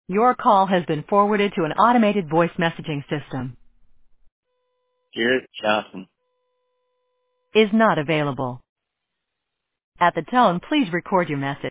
Your call has been forwarded to an automated voice messaging system. Garrett Johnson. Is not available. At the tone, please record your message.